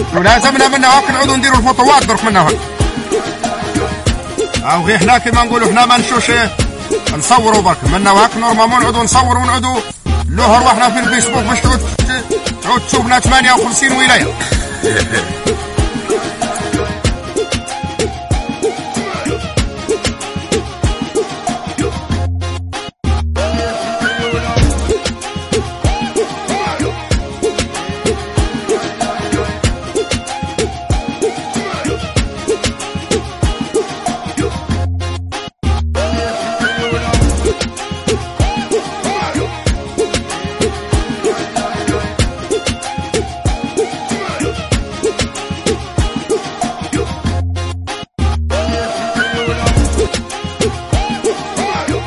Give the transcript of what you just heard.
ولازمنا منها هاك نعودوا نديروا الفوطوات درك منها هاك. او غير حنا كيما نقولوا حنا ما نشوش نصوروا برك منا وهاك نورمالمون نعودوا نصوروا ونعودوا لوه رواحنا في الفيسبوك باش تعود تشوفنا 58 ولايه.